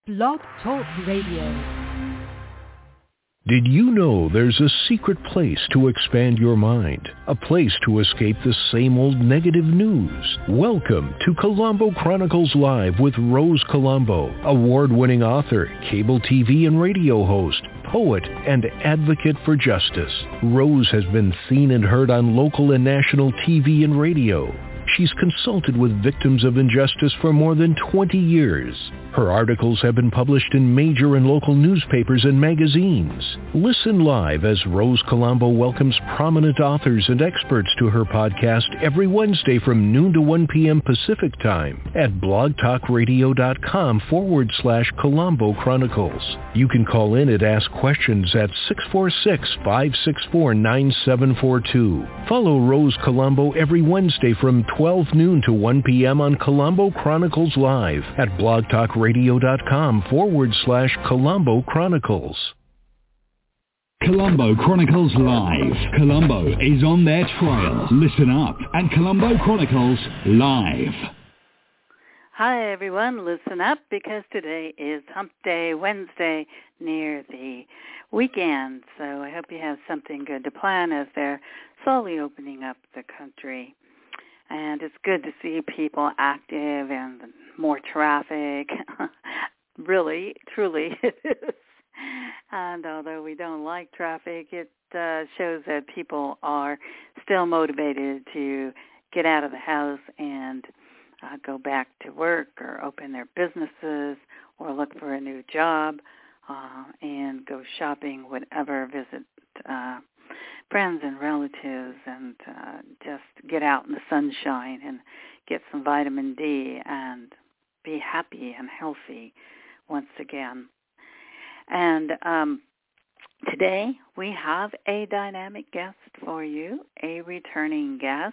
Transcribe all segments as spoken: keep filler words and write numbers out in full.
Blog Talk Radio. Did you know there's a secret place to expand your mind? A place to escape the same old negative news? Welcome to Colombo Chronicles Live with Rose Colombo, award-winning author, cable T V and radio host, poet, and advocate for justice. Rose has been seen and heard on local and national T V and radio. She's consulted with victims of injustice for more than twenty years. Her articles have been published in major and local newspapers and magazines. Listen live as Rose Colombo welcomes prominent authors and experts to her podcast every Wednesday from noon to one p.m. Pacific Time at blogtalkradio.com forward slash Colombo Chronicles. You can call in and ask questions at six four six, five six four, nine seven four two. Follow Rose Colombo every Wednesday from twelve noon to one p.m. on Colombo Chronicles Live at blogtalkradio.com forward slash Colombo Chronicles. Colombo Chronicles Live. Colombo is on their trail. Listen up at Colombo Chronicles Live. Hi everyone, listen up because today is Hump Day Wednesday near the weekend. So I hope you have something good to plan as they're slowly opening up the country. And it's good to see people active and more traffic. Really, truly it is. And although we don't like traffic, it uh, shows that people are still motivated to get out of the house and uh, go back to work or open their businesses or look for a new job uh, and go shopping, whatever, visit uh friends and relatives, and uh, just get out in the sunshine and get some vitamin D and be happy and healthy once again. And um, today we have a dynamic guest for you, a returning guest,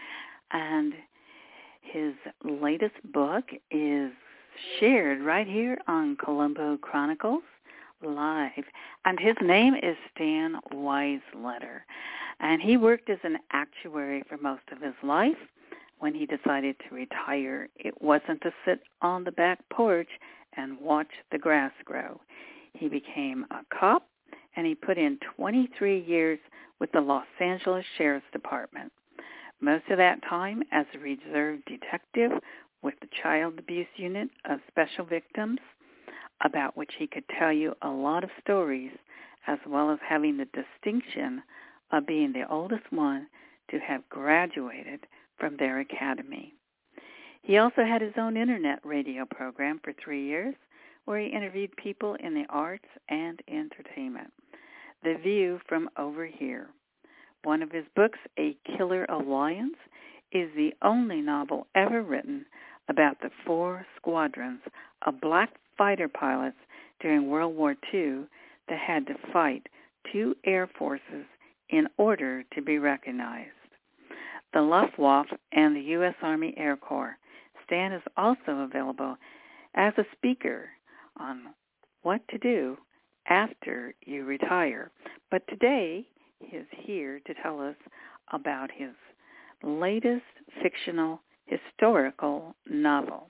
and his latest book is shared right here on Colombo Chronicles Live, and his name is Stan Weisletter, and he worked as an actuary for most of his life. When he decided to retire, it wasn't to sit on the back porch and watch the grass grow. He became a cop, and he put in twenty-three years with the Los Angeles Sheriff's Department, most of that time as a reserve detective with the Child Abuse Unit of Special Victims, about which he could tell you a lot of stories, as well as having the distinction of being the oldest one to have graduated from their academy. He also had his own internet radio program for three years, where he interviewed people in the arts and entertainment. The View from Over Here. One of his books, A Killer Alliance, is the only novel ever written about the four squadrons of black fighter pilots during World War Two that had to fight two air forces in order to be recognized, the Luftwaffe and the U S Army Air Corps. Stan is also available as a speaker on what to do after you retire. But today he is here to tell us about his latest fictional historical novel,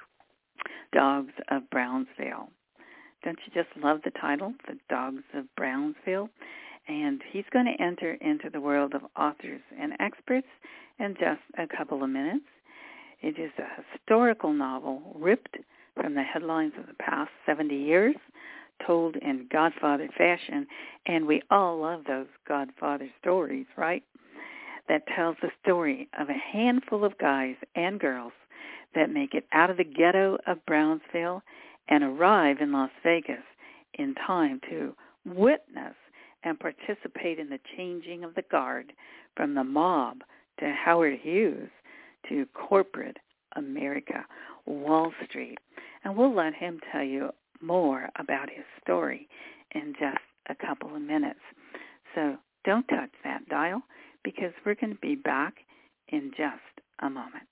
Dogs of Brownsville. Don't you just love the title, The Dogs of Brownsville? And he's going to enter into the world of authors and experts in just a couple of minutes. It is a historical novel ripped from the headlines of the past seventy years, told in Godfather fashion, and we all love those Godfather stories, right? That tells the story of a handful of guys and girls that make it out of the ghetto of Brownsville and arrive in Las Vegas in time to witness and participate in the changing of the guard from the mob to Howard Hughes to corporate America, Wall Street. And we'll let him tell you more about his story in just a couple of minutes. So don't touch that dial, because we're going to be back in just a moment.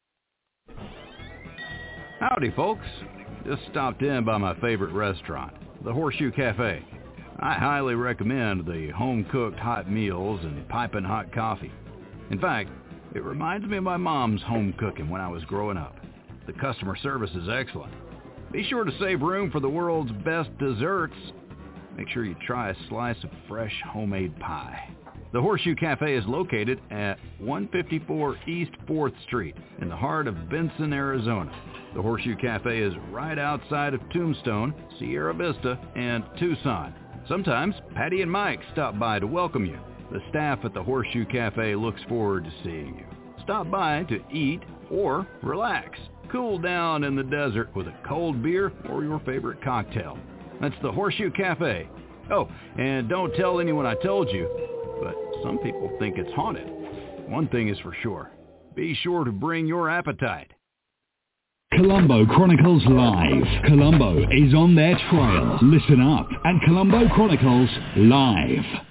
Howdy, folks. Just stopped in by my favorite restaurant, the Horseshoe Cafe. I highly recommend the home-cooked hot meals and piping hot coffee. In fact, it reminds me of my mom's home cooking when I was growing up. The customer service is excellent. Be sure to save room for the world's best desserts. Make sure you try a slice of fresh homemade pie. The Horseshoe Cafe is located at one fifty-four East fourth Street in the heart of Benson, Arizona. The Horseshoe Cafe is right outside of Tombstone, Sierra Vista, and Tucson. Sometimes Patty and Mike stop by to welcome you. The staff at the Horseshoe Cafe looks forward to seeing you. Stop by to eat or relax. Cool down in the desert with a cold beer or your favorite cocktail. That's the Horseshoe Cafe. Oh, and don't tell anyone I told you, but some people think it's haunted. One thing is for sure. Be sure to bring your appetite. Colombo Chronicles Live. Colombo is on their trail. Listen up at Colombo Chronicles Live.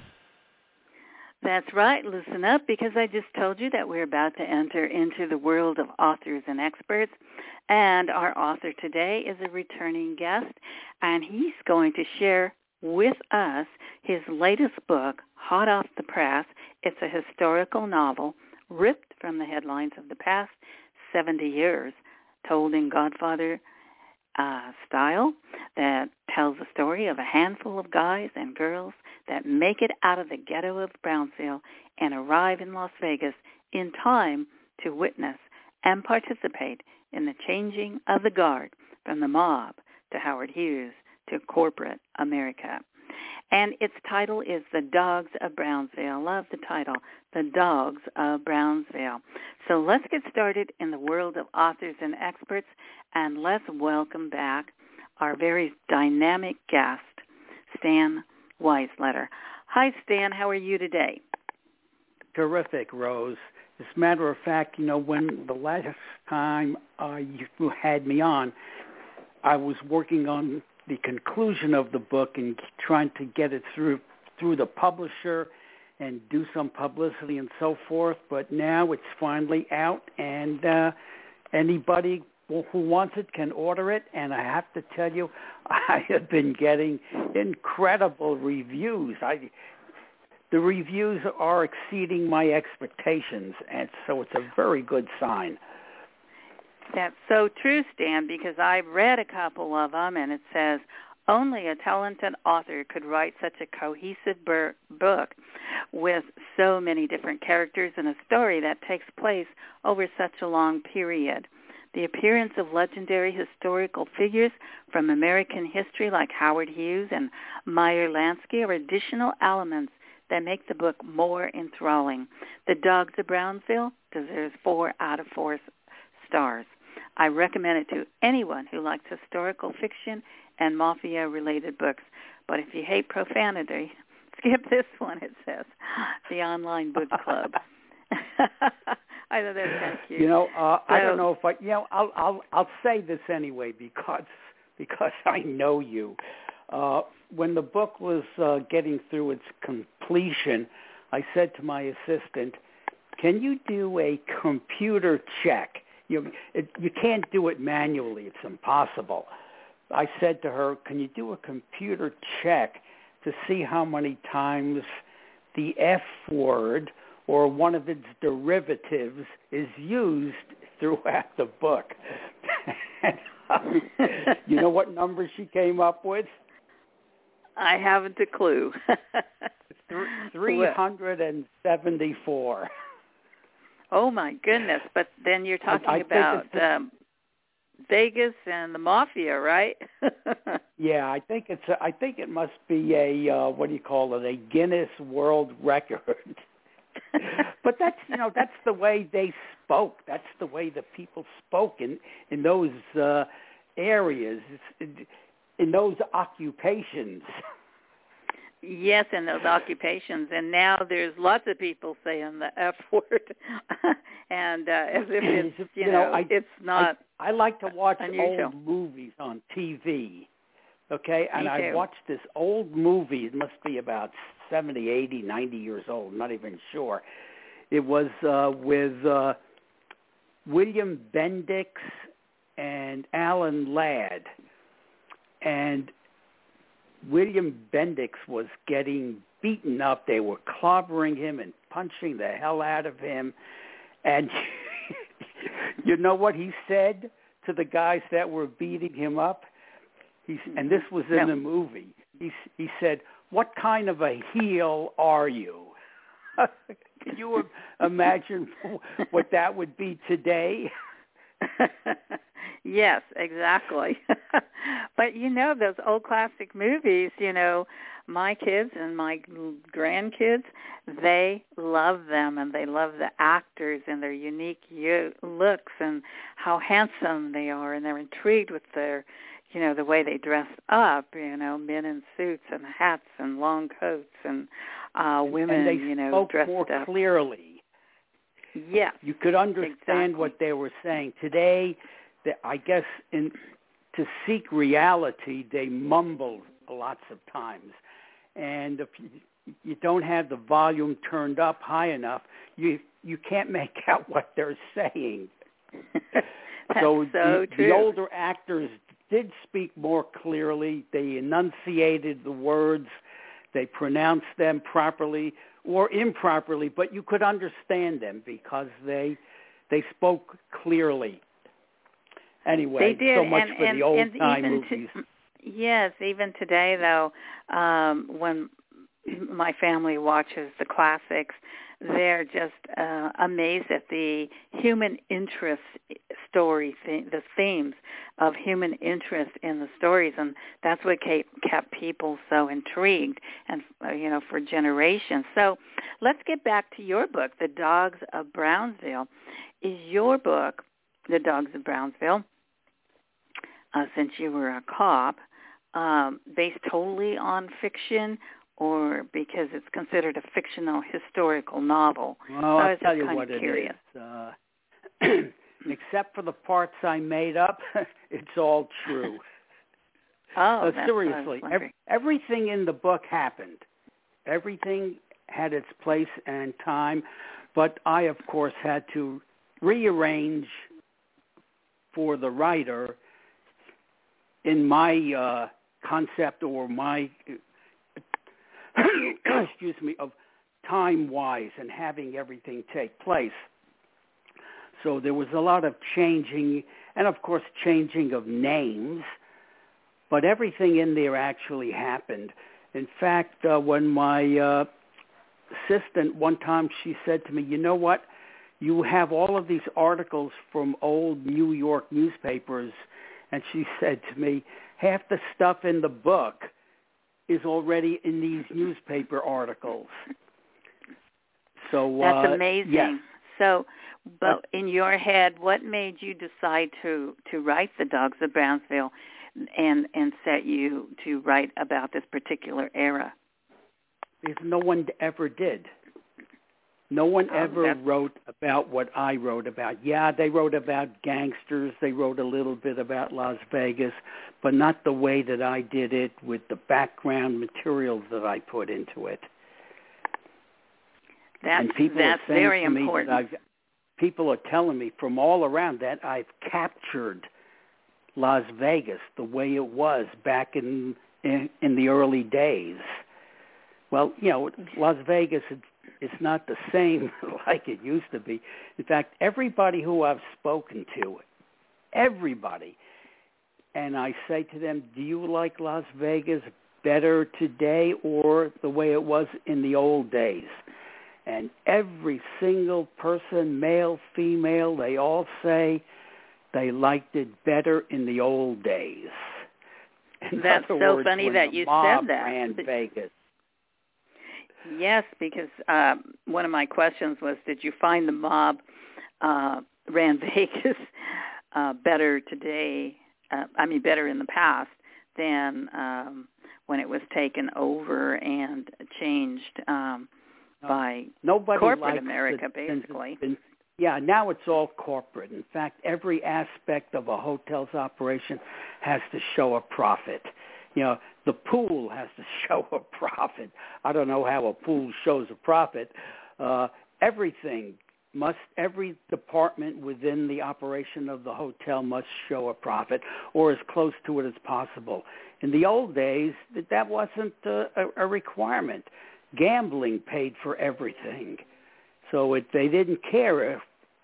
That's right. Listen up, because I just told you that we're about to enter into the world of authors and experts. And our author today is a returning guest, and he's going to share with us his latest book, hot off the press. It's a historical novel ripped from the headlines of the past seventy years, told in Godfather uh, style, that tells the story of a handful of guys and girls that make it out of the ghetto of Brownsville and arrive in Las Vegas in time to witness and participate in the changing of the guard from the mob to Howard Hughes to corporate America. And its title is The Dogs of Brownsville. Love the title, The Dogs of Brownsville. So let's get started in the world of authors and experts, and let's welcome back our very dynamic guest, Stan Weisletter. Hi, Stan. How are you today? Terrific, Rose. As a matter of fact, you know, when the last time uh, you had me on, I was working on the conclusion of the book and trying to get it through through the publisher and do some publicity and so forth. But now it's finally out, and uh, anybody who wants it can order it. And I have to tell you, I have been getting incredible reviews. I, the reviews are exceeding my expectations, and so it's a very good sign. That's so true, Stan, because I've read a couple of them, and it says, only a talented author could write such a cohesive bur- book with so many different characters and a story that takes place over such a long period. The appearance of legendary historical figures from American history like Howard Hughes and Meyer Lansky are additional elements that make the book more enthralling. The Dogs of Brownsville deserves four out of four stars. I recommend it to anyone who likes historical fiction and mafia-related books. But if you hate profanity, skip this one, it says, the online book club. I thought that's kind of cute. You know, uh, so, I don't know if I, you know, I'll, I'll, I'll say this anyway because, because I know you. Uh, when the book was uh, getting through its completion, I said to my assistant, can you do a computer check? You, it, you can't do it manually. It's impossible. I said to her, can you do a computer check to see how many times the F word or one of its derivatives is used throughout the book? You know what number she came up with? I haven't a clue. three hundred seventy-four. Oh, my goodness. But then you're talking I, I about the, um, Vegas and the mafia, right? Yeah, I think it's. A, I think it must be a, uh, what do you call it, a Guinness World Record. But that's, you know, that's the way they spoke. That's the way the people spoke in, in those uh, areas, in those occupations. Yes, in those occupations, and now there's lots of people saying the F word, and uh, as if it's you, you know, know I, it's not. I, I like to watch unusual. old movies on T V. Okay, and Me I too. watched this old movie. It must be about seventy, eighty, ninety years old. I'm not even sure. It was uh, with uh, William Bendix and Alan Ladd, and William Bendix was getting beaten up. They were clobbering him and punching the hell out of him. And you know what he said to the guys that were beating him up? He's, and this was in no. the movie. He, he said, "What kind of a heel are you?" Can you imagine what that would be today? Yes, exactly. But, you know, those old classic movies, you know, my kids and my grandkids, they love them, and they love the actors and their unique looks and how handsome they are, and they're intrigued with their, you know, the way they dress up, you know, men in suits and hats and long coats, and uh, women, and they you know, spoke dressed more up. clearly. Yes. You could understand exactly. what they were saying. Today, the, I guess, in to seek reality, they mumble lots of times. And if you, you don't have the volume turned up high enough, you you can't make out what they're saying. That's so so the, true. the older actors did speak more clearly. They enunciated the words. They pronounced them properly or improperly, but you could understand them because they they spoke clearly. Anyway, they did. so much and, for and, the old-time movies. To, yes, even today, though, um, when my family watches the classics, they're just uh, amazed at the human interest story, the themes of human interest in the stories, and that's what kept people so intrigued, and you know, for generations. So, let's get back to your book, The Dogs of Brownsville. Is your book, The Dogs of Brownsville, uh, since you were a cop, um, based totally on fiction, or because it's considered a fictional historical novel? Well, so I'll I was tell just you kind what of it curious. is. Uh, except for the parts I made up, it's all true. Oh, uh, that's seriously, what I was ev- everything in the book happened. Everything had its place and time, but I, of course, had to rearrange for the writer in my uh, concept or my excuse me, of time-wise and having everything take place. So there was a lot of changing, and of course changing of names, but everything in there actually happened. In fact, uh, when my uh, assistant, one time she said to me, you know what, you have all of these articles from old New York newspapers, and she said to me, half the stuff in the book is already in these newspaper articles. So that's uh, amazing. Yes. So, but in your head, what made you decide to, to write The Dogs of Brownsville and and set you to write about this particular era? Because no one ever did. No one Oh, ever that's... wrote about what I wrote about. Yeah, they wrote about gangsters. They wrote a little bit about Las Vegas, but not the way that I did it with the background materials that I put into it. That's, and people that's are saying very to me important. That I've, people are telling me from all around that I've captured Las Vegas the way it was back in in, in the early days. Well, you know, Las Vegas, it, it's not the same like it used to be. In fact, everybody who I've spoken to, everybody, and I say to them, do you like Las Vegas better today or the way it was in the old days? And every single person, male, female, they all say they liked it better in the old days. In That's other so words, funny when that the you mob said that. ran Vegas. Yes, because um, one of my questions was, did you find the mob uh, ran Vegas uh, better today, uh, I mean better in the past than um, when it was taken over and changed um, by Nobody corporate likes America, the, basically. the, yeah, now it's all corporate. In fact, every aspect of a hotel's operation has to show a profit. You know, the pool has to show a profit. I don't know how a pool shows a profit. Uh, everything must, every department within the operation of the hotel must show a profit or as close to it as possible. In the old days, that wasn't a, a requirement. Gambling paid for everything. So it, they didn't care if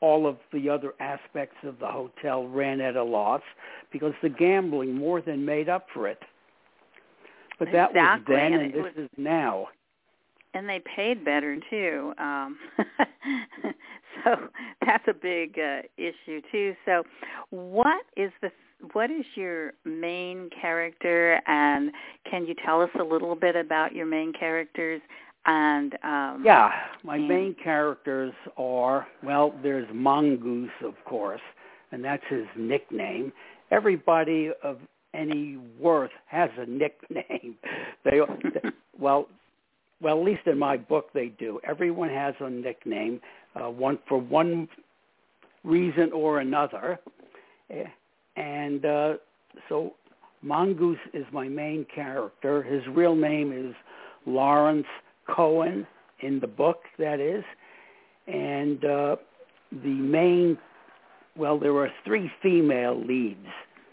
all of the other aspects of the hotel ran at a loss because the gambling more than made up for it. But that exactly. was then, and, and this was, is now. And they paid better, too. Um, so that's a big uh, issue, too. So what is the what is your main character, and can you tell us a little bit about your main characters? And um, Yeah, my and, main characters are, well, there's Mongoose, of course, and that's his nickname. Everybody of any worth has a nickname. They, well, well, at least in my book they do. Everyone has a nickname, uh, one for one reason or another. And uh, so Mongoose is my main character. His real name is Lawrence Cohen, in the book, that is. And uh, the main, well, there are three female leads.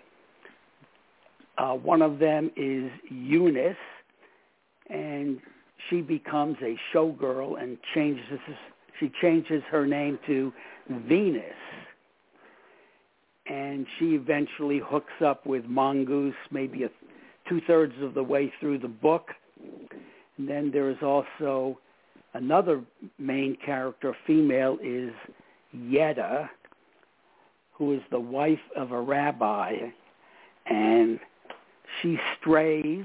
Uh, one of them is Eunice, and she becomes a showgirl and changes, she changes her name to Venus. And she eventually hooks up with Mongoose maybe a, two-thirds of the way through the book. And then there is also another main character, female, is Yetta, who is the wife of a rabbi. And she strays.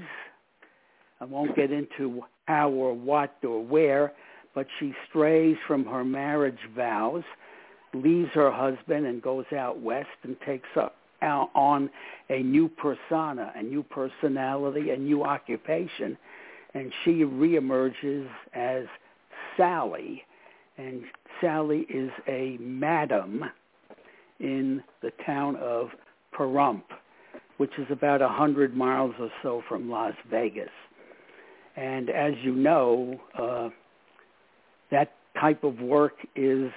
I won't get into how or what or where, but she strays from her marriage vows, leaves her husband and goes out west and takes up out on a new persona, a new personality, a new occupation. And she reemerges as Sally. And Sally is a madam in the town of Pahrump, which is about one hundred miles or so from Las Vegas. And as you know, uh, that type of work is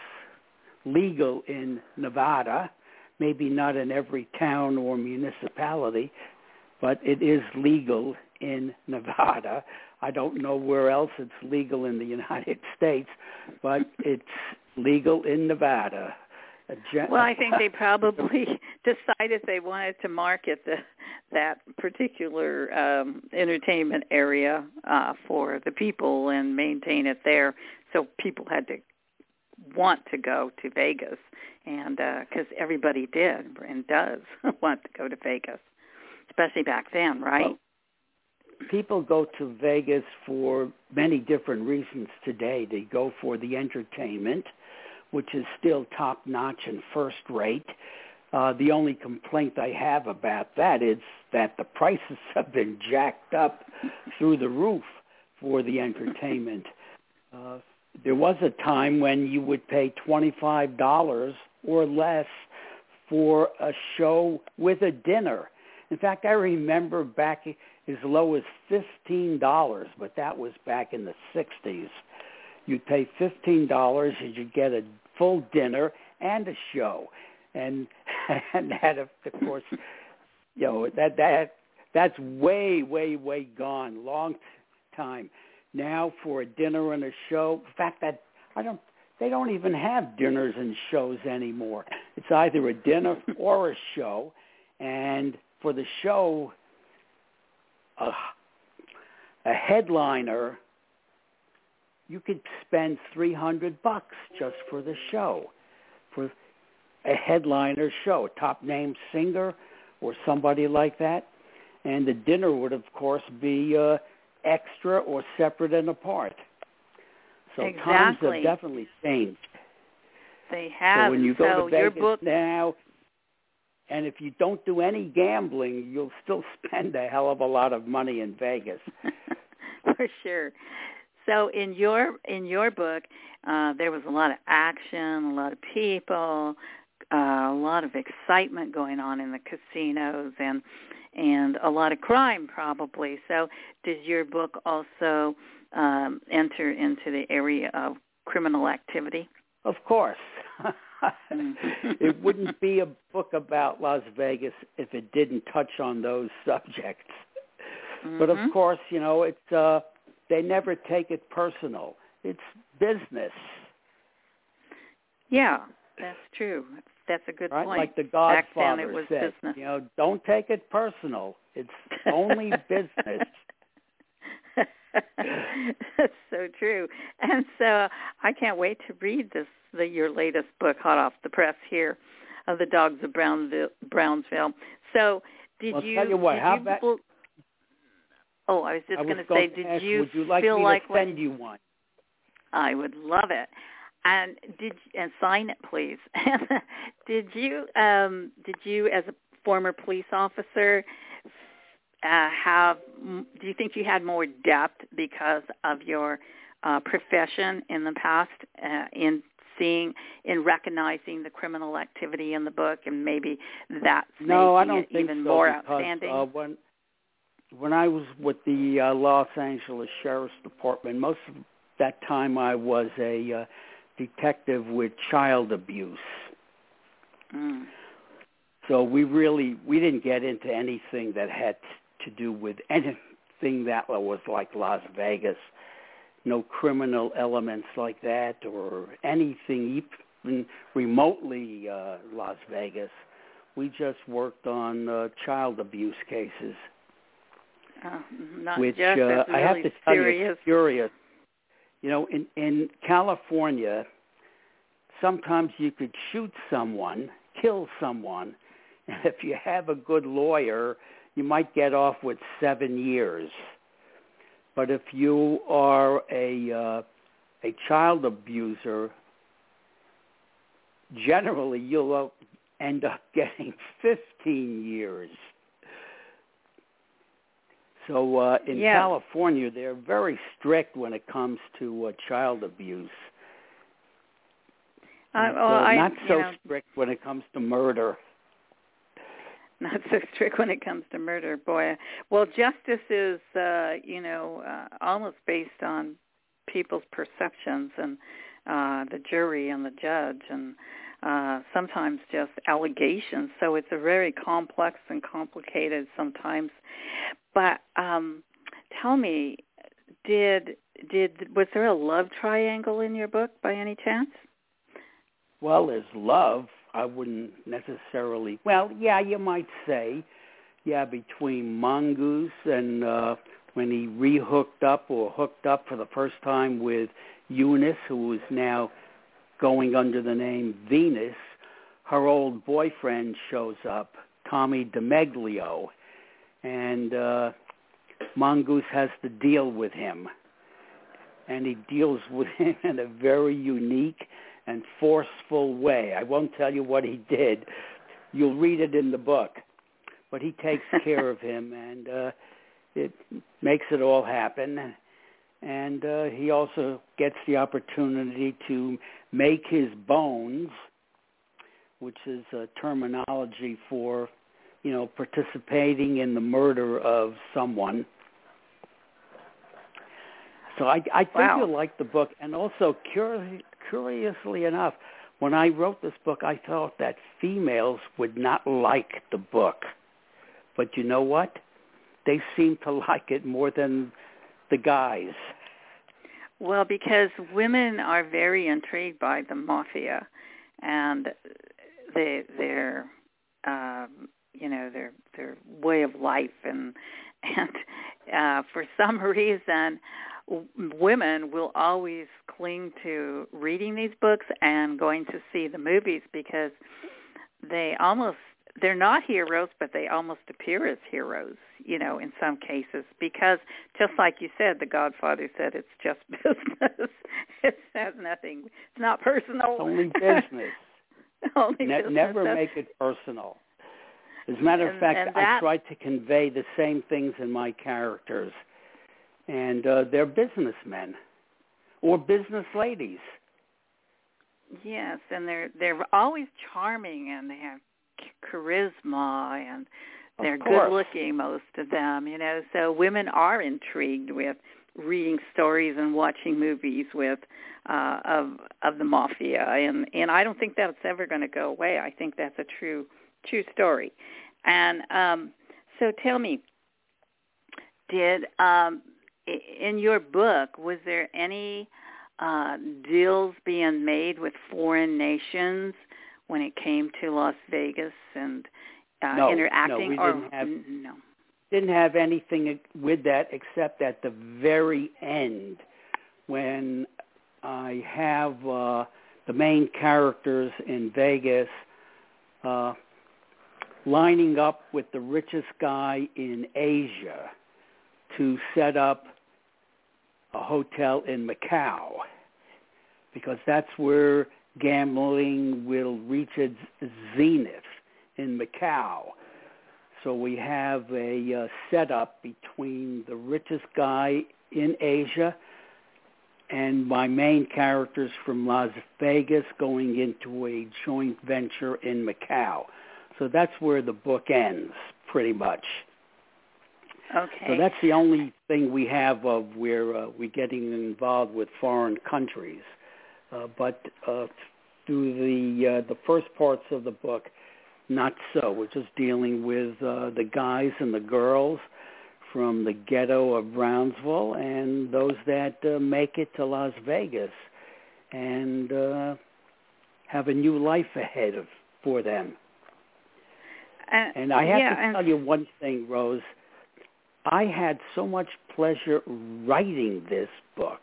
legal in Nevada, maybe not in every town or municipality, but it is legal in Nevada. I don't know where else it's legal in the United States, but it's legal in Nevada. Well, I think they probably decided they wanted to market the, that particular um, entertainment area uh, for the people and maintain it there, so people had to want to go to Vegas, and because uh, everybody did and does want to go to Vegas, especially back then, right? Well, people go to Vegas for many different reasons today. They go for the entertainment, which is still top-notch and first-rate. Uh, the only complaint I have about that is that the prices have been jacked up through the roof for the entertainment. Uh, there was a time when you would pay twenty-five dollars or less for a show with a dinner. In fact, I remember back as low as fifteen dollars, but that was back in the sixties. You'd pay fifteen dollars and you'd get a full dinner and a show. And and that, of course, you know, that that that's way, way, way gone, long time. Now for a dinner and a show, in fact, that I don't, they don't even have dinners and shows anymore. It's either a dinner or a show, and for the show, a, a headliner, you could spend three hundred bucks just for the show, for a headliner show, a top name singer or somebody like that. And the dinner would, of course, be uh, extra or separate and apart. So exactly. Times have definitely changed. They have. So when you go so to Vegas your book now, and if you don't do any gambling, you'll still spend a hell of a lot of money in Vegas. For sure. So in your in your book, uh, there was a lot of action, a lot of people, uh, a lot of excitement going on in the casinos, and and a lot of crime probably. So does your book also um, enter into the area of criminal activity? Of course. It wouldn't be a book about Las Vegas if it didn't touch on those subjects. Mm-hmm. But of course, you know, it's uh, they never take it personal. It's business. Yeah, That's true. That's a good right? point. Like the Back then Godfather it was said, business. you know, don't take it personal. It's only business. That's so true. And so I can't wait to read this, the, your latest book, hot off the press here, of the Dogs of Brownsville. Brownsville. So did well, you? Tell you what, did how you, about? Oh, I was just going to say, did ask, you, would you like feel me like to send what, you one? I would love it. And did and sign it, please. did you um, did you, as a former police officer, uh, have? Do you think you had more depth because of your uh, profession in the past uh, in seeing, in recognizing the criminal activity in the book, and maybe that's no, I making don't it think even so, more because, outstanding? Uh, when when I was with the uh, Los Angeles Sheriff's Department, most of that time I was a uh, detective with child abuse. Mm. So we really, we didn't get into anything that had to do with anything that was like Las Vegas. No criminal elements like that or anything even remotely uh, Las Vegas. We just worked on uh, child abuse cases. Oh, not which just, uh, that's I have really to tell serious. you, it's curious. You know, in, in California, sometimes you could shoot someone, kill someone, and if you have a good lawyer, you might get off with seven years. But if you are a uh, a child abuser, generally you'll end up getting fifteen years. So uh, in yeah. California, they're very strict when it comes to uh, child abuse. Uh, But, well, uh, I, not so you know, strict when it comes to murder. Not so strict when it comes to murder, boy. Well, justice is, uh, you know, uh, almost based on people's perceptions and uh, the jury and the judge, and uh, sometimes just allegations. So it's a very complex and complicated sometimes. But um, tell me, did did was there a love triangle in your book by any chance? Well, there's love. I wouldn't necessarily. Well, yeah, you might say, yeah, between Mongoose and uh, when he re-hooked up or hooked up for the first time with Eunice, who is now going under the name Venus, her old boyfriend shows up, Tommy DeMeglio, and uh, Mongoose has to deal with him. And he deals with him in a very unique and forceful way. I won't tell you what he did. You'll read it in the book. But he takes care of him, and uh, it makes it all happen. And uh, he also gets the opportunity to make his bones, which is a terminology for, you know, participating in the murder of someone. So I, I think Wow. you'll like the book. And also, curi- curiously enough, when I wrote this book, I thought that females would not like the book. But you know what? They seem to like it more than the guys. Well, because women are very intrigued by the mafia and they, their, um, you know, their their way of life, and and uh, for some reason, w- women will always cling to reading these books and going to see the movies because they almost. They're not heroes, but they almost appear as heroes, you know, in some cases, because just like you said, The Godfather said it's just business. It has nothing. It's not personal. It's only business. only ne- business. Never That's, make it personal. As a matter of and, fact, and that, I try to convey the same things in my characters, and uh, they're businessmen or business ladies. Yes, and they're they're always charming, and they have charisma, and they're good looking, most of them, you know, so women are intrigued with reading stories and watching movies with uh of of the mafia, and and I don't think that's ever going to go away. I think that's a true true story. And um so tell me, did um in your book, was there any uh, deals being made with foreign nations when it came to Las Vegas and uh, no, interacting? No, we or, didn't have, no. didn't have anything with that except at the very end when I have uh, the main characters in Vegas uh, lining up with the richest guy in Asia to set up a hotel in Macau, because that's where gambling will reach its zenith, in Macau. So we have a uh, setup between the richest guy in Asia and my main characters from Las Vegas going into a joint venture in Macau. So that's where the book ends, pretty much. Okay. So that's the only thing we have of where uh, we're getting involved with foreign countries. Uh, but uh, through the uh, the first parts of the book, not so. We're just dealing with uh, the guys and the girls from the ghetto of Brownsville and those that uh, make it to Las Vegas and uh, have a new life ahead of for them. Uh, and I have yeah, to and... tell you one thing, Rose. I had so much pleasure writing this book.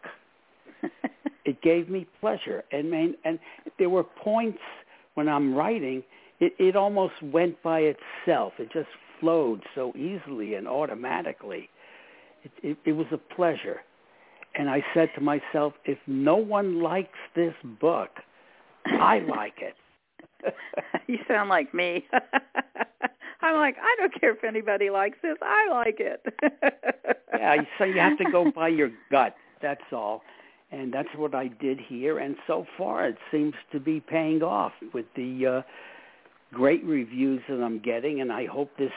It gave me pleasure. And, and, and there were points when I'm writing, it, it almost went by itself. It just flowed so easily and automatically. It, it, it was a pleasure. And I said to myself, if no one likes this book, I like it. You sound like me. I'm like, I don't care if anybody likes this. I like it. Yeah, so you have to go by your gut. That's all. And that's what I did here. And so far, it seems to be paying off with the uh, great reviews that I'm getting. And I hope this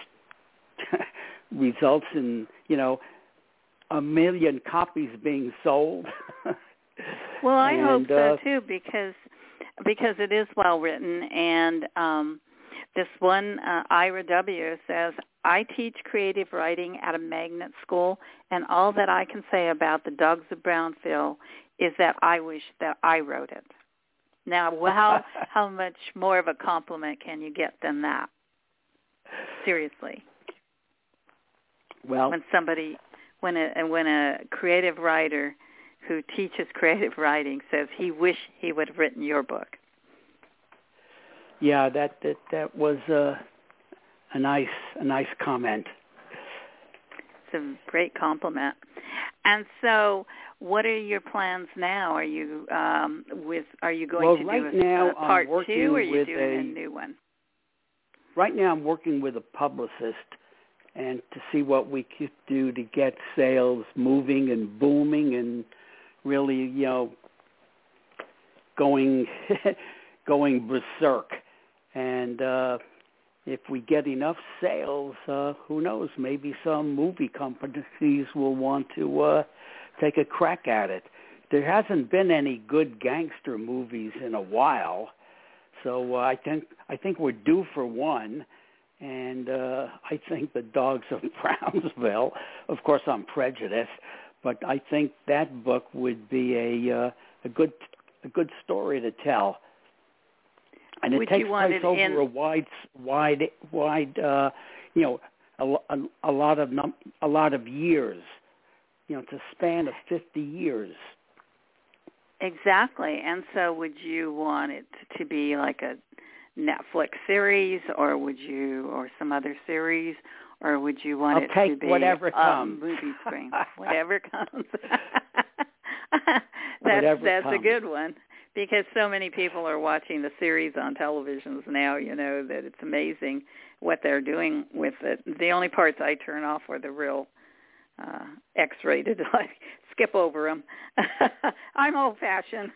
results in, you know, a million copies being sold. Well, I and, hope so, uh, too, because because it is well written. And um, this one, uh, Ira W. says, I teach creative writing at a magnet school, and all that I can say about the Dogs of Brownsville is that I wish that I wrote it. Now, how how much more of a compliment can you get than that? Seriously. Well, when somebody, when a when a creative writer who teaches creative writing says he wished he would have written your book. Yeah, that that that was uh, a nice a nice comment. It's a great compliment. And so, what are your plans now? Are you um, with? Are you going well, to right do a, now, a part I'm working two, or are you with doing a, a new one? Right now, I'm working with a publicist, and to see what we could do to get sales moving and booming, and really, you know, going going berserk. And uh, if we get enough sales, uh, who knows? Maybe some movie companies will want to uh, take a crack at it. There hasn't been any good gangster movies in a while, so uh, I think I think we're due for one. And uh, I think the Dogs of Brownsville. Of course, I'm prejudiced, but I think that book would be a uh, a good a good story to tell. And it Would takes place it over in... a wide, wide, wide, uh, you know, a, a, a lot of num- a lot of years. You know, it's a span of fifty years. Exactly. And so, would you want it to be like a Netflix series, or would you, or some other series, or would you want I'll it take to be whatever a comes. movie screen? Whatever comes. that's whatever that's comes. a good one, because so many people are watching the series on televisions now. You know that it's amazing what they're doing with it. The only parts I turn off are the real uh, X-rated. Like skip over them. I'm old-fashioned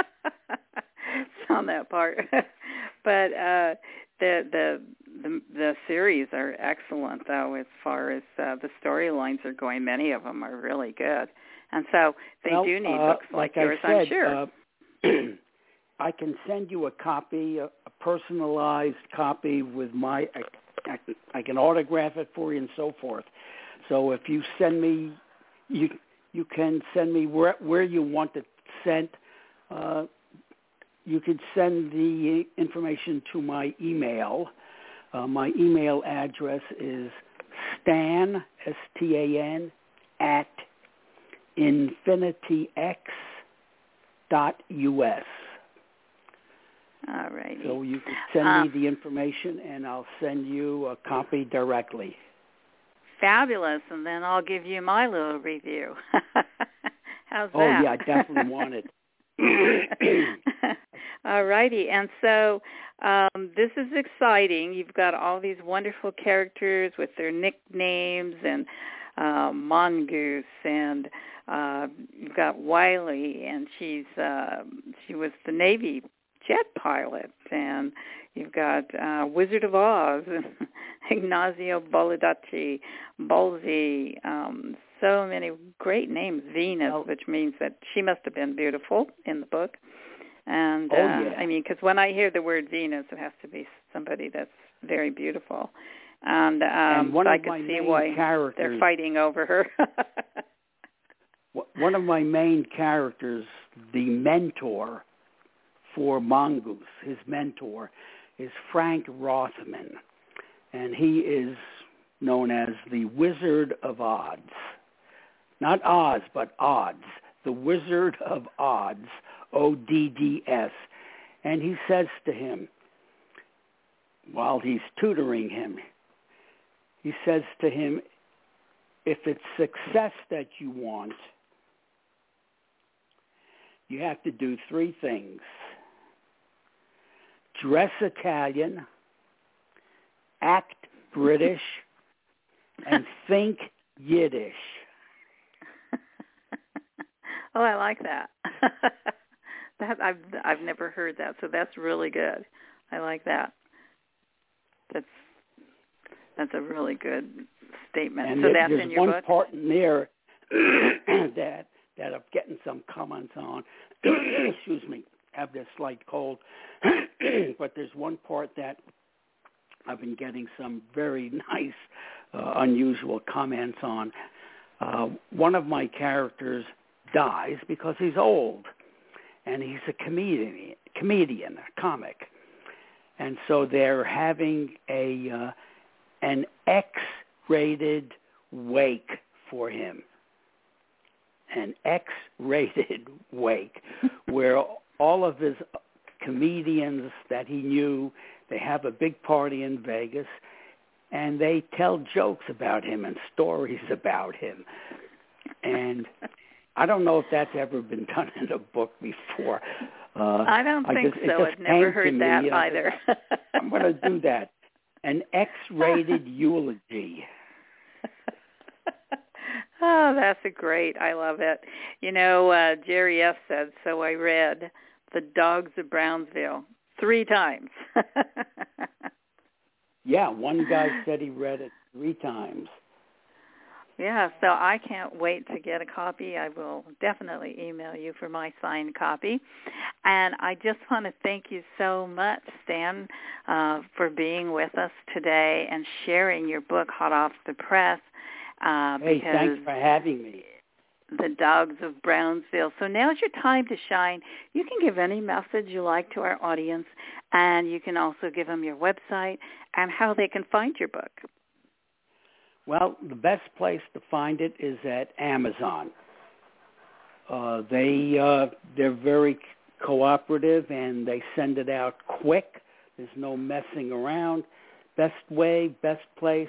on that part. But uh, the, the the the series are excellent, though, as far as uh, the storylines are going. Many of them are really good, and so they well, do need uh, books like, like yours, I said, I'm sure. Uh, I can send you a copy, a, a personalized copy with my. I, I, I can autograph it for you and so forth. So if you send me, you you can send me where where you want to sent. Uh, you could send the information to my email. Uh, my email address is Stan, S T A N, at infinityx dot U S. All righty. So you can send uh, me the information, and I'll send you a copy directly. Fabulous, and then I'll give you my little review. How's oh, that? Oh, yeah, I definitely want it. All righty, and so um, this is exciting. You've got all these wonderful characters with their nicknames, and uh, Mongoose, and uh, you've got Wiley, and she's uh, she was the Navy jet pilot, and you've got uh, Wizard of Oz, Ignazio Bolodacci, Bolzi, um, so many great names. Venus, oh. which means that she must have been beautiful in the book. And, oh, uh, yeah. I mean, because when I hear the word Venus, it has to be somebody that's very beautiful. And, um, and one so of I could my see main why characters, they're fighting over her. One of my main characters, the mentor for Mongoose, his mentor, is Frank Rothman, and he is known as the Wizard of Odds. Not Oz, but Odds. The Wizard of Odds, O D D S. And he says to him, while he's tutoring him, he says to him, if it's success that you want, you have to do three things. Dress Italian, act British, and think Yiddish. Oh, I like that. that I've I've never heard that, so that's really good. I like that. That's that's a really good statement. And so there, that's there's in your one book? part in there that that I'm getting some comments on. Excuse me, I have this slight cold. But there's one part that I've been getting some very nice, uh, unusual comments on. Uh, one of my characters dies because he's old, and he's a comedian, comedian, a comic, and so they're having a uh, an X-rated wake for him, an X-rated wake, where all of his comedians that he knew, they have a big party in Vegas, and they tell jokes about him and stories about him. And I don't know if that's ever been done in a book before. Uh, I don't I think just, so. I've never heard that me, either. I, I'm going to do that. An X-rated eulogy. Oh, that's a great. I love it. You know, uh, Jerry F. said, so I read The Dogs of Brownsville three times. Yeah, one guy said he read it three times. Yeah, so I can't wait to get a copy. I will definitely email you for my signed copy. And I just want to thank you so much, Stan, uh, for being with us today and sharing your book, hot off the press. Uh, hey, because thanks for having me. The Dogs of Brownsville. So now's your time to shine. You can give any message you like to our audience, and you can also give them your website and how they can find your book. Well, the best place to find it is at Amazon. Uh, they, uh, they're very cooperative, and they send it out quick. There's no messing around. Best way, best place,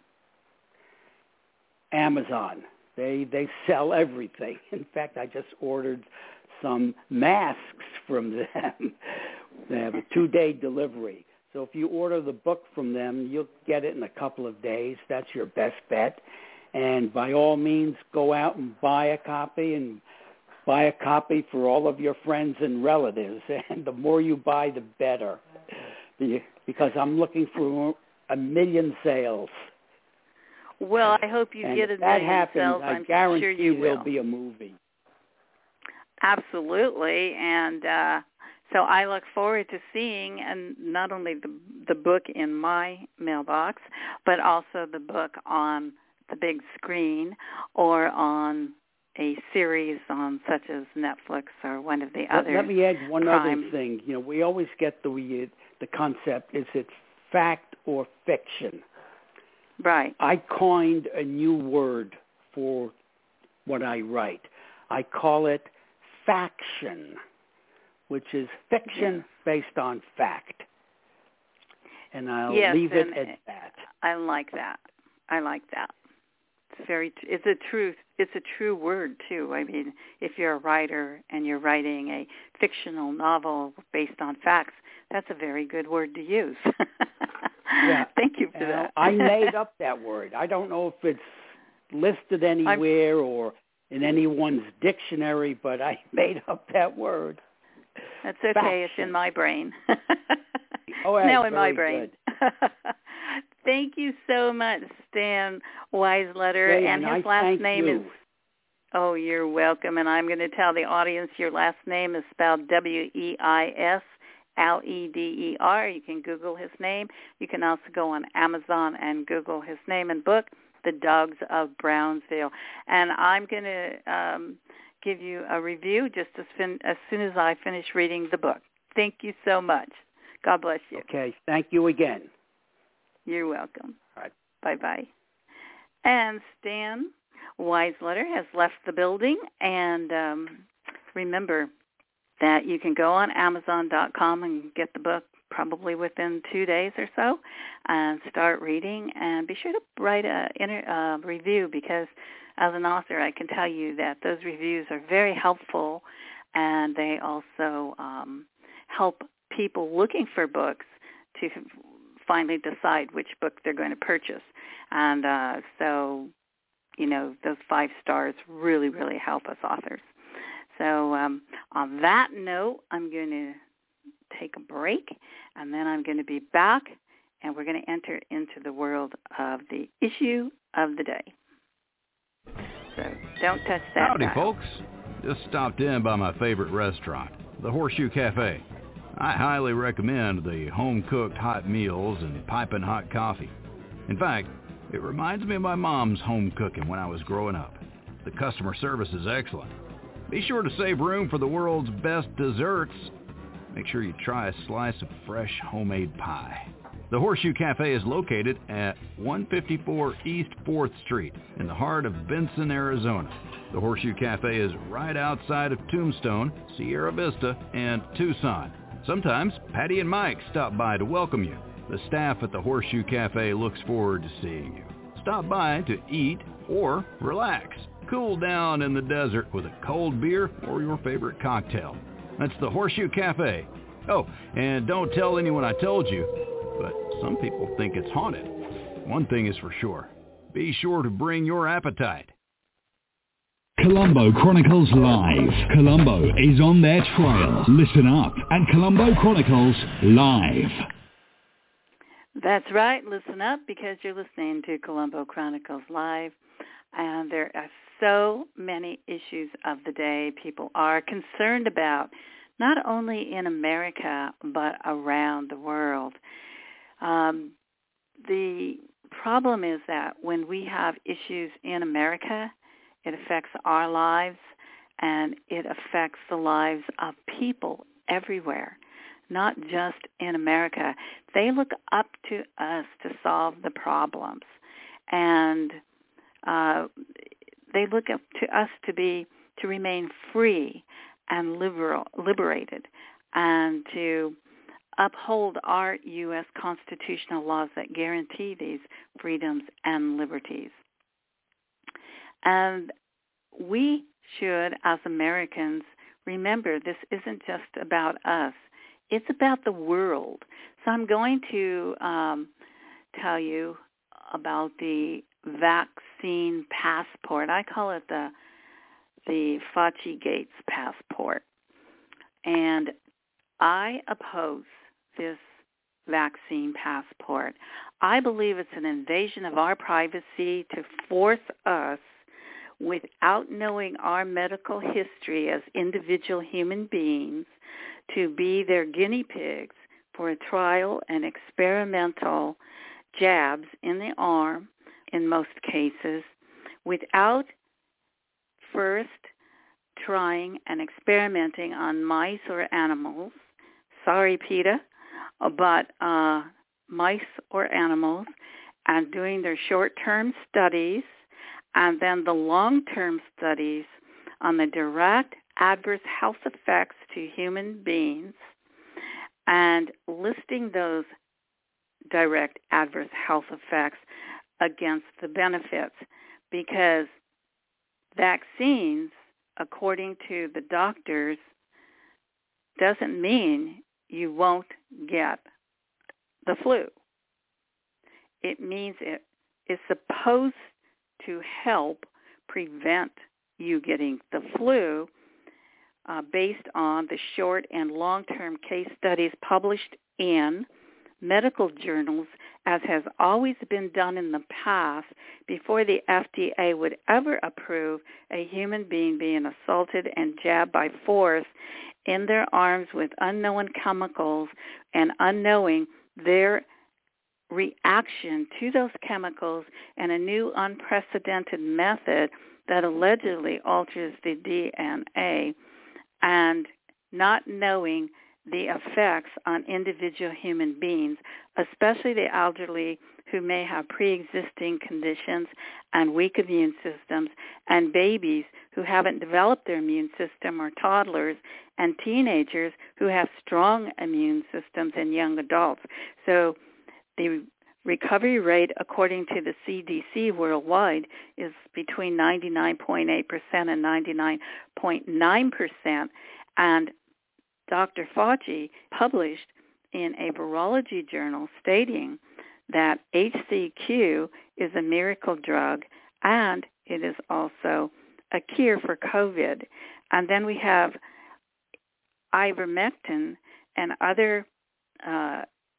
Amazon. They they sell everything. In fact, I just ordered some masks from them. They have a two-day delivery. So if you order the book from them, you'll get it in a couple of days. That's your best bet. And by all means, go out and buy a copy and buy a copy for all of your friends and relatives. And the more you buy, the better. Because I'm looking for a million sales. Well, I hope you and get a if that million happens, sales. I I'm guarantee sure you there'll will. be a movie. Absolutely, and uh, so I look forward to seeing, and not only the the book in my mailbox, but also the book on the big screen or on a series on such as Netflix or one of the let, others. Let me add one Prime. other thing. You know, we always get the the concept: is it fact or fiction? Right. I coined a new word for what I write. I call it faction, which is fiction yes. based on fact. And I'll yes, leave it and at that. I like that. I like that. It's very. It's a truth. It's a true word too. I mean, if you're a writer and you're writing a fictional novel based on facts, that's a very good word to use. Yeah. Thank you for uh, that. I made up that word. I don't know if it's listed anywhere I'm, or in anyone's dictionary, but I made up that word. That's okay. Faction. It's in my brain. Oh, now very in my brain. Thank you so much, Stan Weisletter. Hey, and and his I last name you. is... Oh, you're welcome. And I'm going to tell the audience your last name is spelled W E I S L E D E R. You can Google his name. You can also go on Amazon and Google his name and book, The Dogs of Brownsville. And I'm going to um, give you a review just as, fin- as soon as I finish reading the book. Thank you so much. God bless you. Okay. Thank you again. You're welcome. All right. Bye-bye. And Stan Weisletter has left the building. And um, remember that you can go on Amazon dot com and get the book probably within two days or so and start reading. And be sure to write a inter- uh, review because as an author, I can tell you that those reviews are very helpful, and they also um, help people looking for books to finally decide which book they're going to purchase. And uh, so, you know, those five stars really, really help us authors. So um, on that note, I'm going to take a break, and then I'm going to be back, and we're going to enter into the world of the issue of the day. So don't touch that. Howdy, dial. folks. Just stopped in by my favorite restaurant, the Horseshoe Cafe. I highly recommend the home-cooked hot meals and piping hot coffee. In fact, it reminds me of my mom's home cooking when I was growing up. The customer service is excellent. Be sure to save room for the world's best desserts. Make sure you try a slice of fresh homemade pie. The Horseshoe Cafe is located at one fifty-four East fourth Street in the heart of Benson, Arizona. The Horseshoe Cafe is right outside of Tombstone, Sierra Vista, and Tucson. Sometimes Patty and Mike stop by to welcome you. The staff at the Horseshoe Cafe looks forward to seeing you. Stop by to eat or relax. Cool down in the desert with a cold beer or your favorite cocktail. That's the Horseshoe Cafe. Oh, and don't tell anyone I told you, but some people think it's haunted. One thing is for sure. Be sure to bring your appetite. Colombo Chronicles Live. Colombo is on their trail. Listen up at Colombo Chronicles Live. That's right. Listen up because you're listening to Colombo Chronicles Live. And there are so many issues of the day people are concerned about, not only in America, but around the world. Um, the problem is that when we have issues in America, it affects our lives, and it affects the lives of people everywhere, not just in America. They look up to us to solve the problems, and uh, they look up to us to be to remain free and liberal, liberated, and to uphold our U S constitutional laws that guarantee these freedoms and liberties. And we should, as Americans, remember this isn't just about us. It's about the world. So I'm going to um, tell you about the vaccine passport. I call it the the Fauci Gates passport. And I oppose this vaccine passport. I believe it's an invasion of our privacy to force us, without knowing our medical history as individual human beings, to be their guinea pigs for a trial and experimental jabs in the arm, in most cases, without first trying and experimenting on mice or animals. Sorry, PETA, but uh, mice or animals, and doing their short-term studies, and then the long-term studies on the direct adverse health effects to human beings, and listing those direct adverse health effects against the benefits, because vaccines, according to the doctors, doesn't mean you won't get the flu. It means it is supposed to help prevent you getting the flu uh, based on the short and long-term case studies published in medical journals, as has always been done in the past before the F D A would ever approve a human being being assaulted and jabbed by force in their arms with unknown chemicals and unknowing their reaction to those chemicals and a new unprecedented method that allegedly alters the D N A, and not knowing the effects on individual human beings, especially the elderly who may have pre-existing conditions and weak immune systems, and babies who haven't developed their immune system, or toddlers and teenagers who have strong immune systems, and young adults. So the recovery rate, according to the C D C worldwide, is between ninety-nine point eight percent and ninety-nine point nine percent, and Doctor Fauci published in a virology journal stating that H C Q is a miracle drug and it is also a cure for COVID. And then we have ivermectin and other uh,